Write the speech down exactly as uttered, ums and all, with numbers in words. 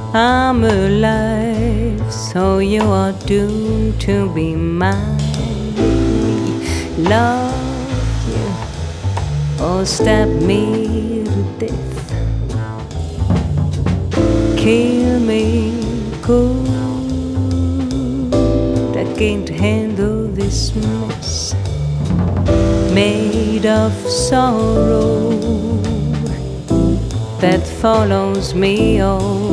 I'm alive, so you are doomed to be mine. Love you or stab me to death. Kill me good, I can't handle this mess made of sorrow that follows me all